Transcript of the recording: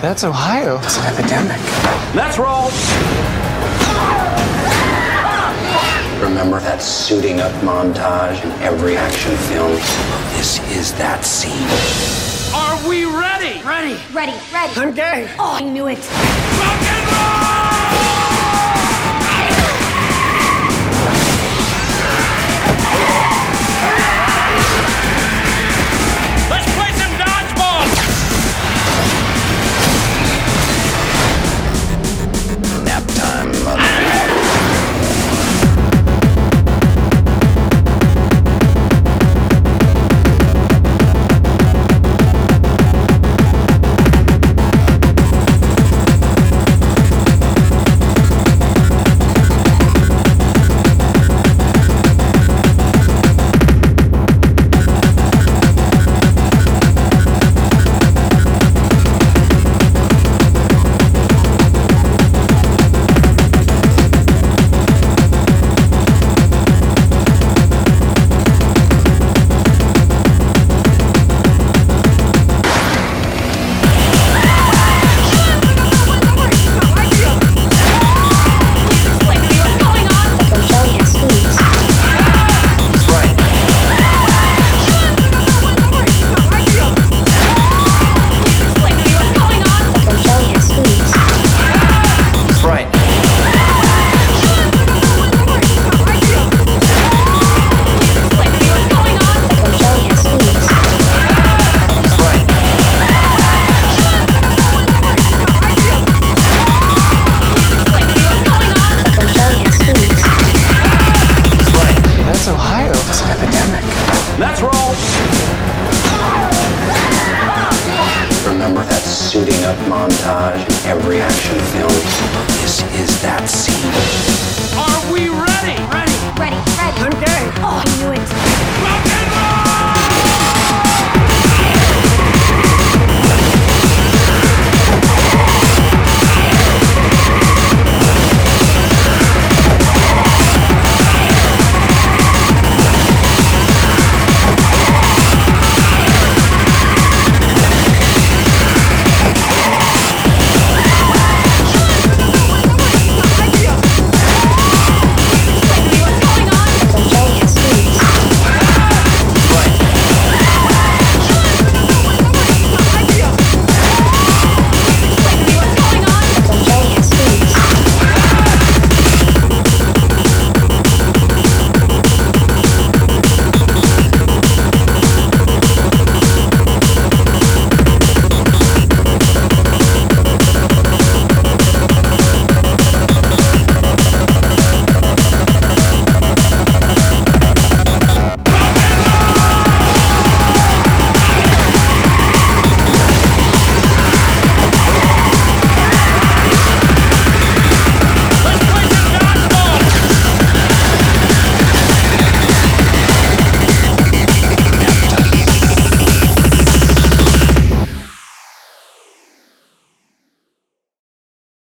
That's Ohio. It's an epidemic. Let's roll! Remember that suiting up montage in every action film? This is that scene. Are we ready? Ready. I'm gay. Oh, I knew it. Rock and roll! Let's play some dodgeball! Nap time, mother. That's Ohio. It's an epidemic. Let's roll! Remember that suiting up montage in every action film? This is that scene. Are we ready? Ready. I'm gay. Oh, I knew it. Rock and roll!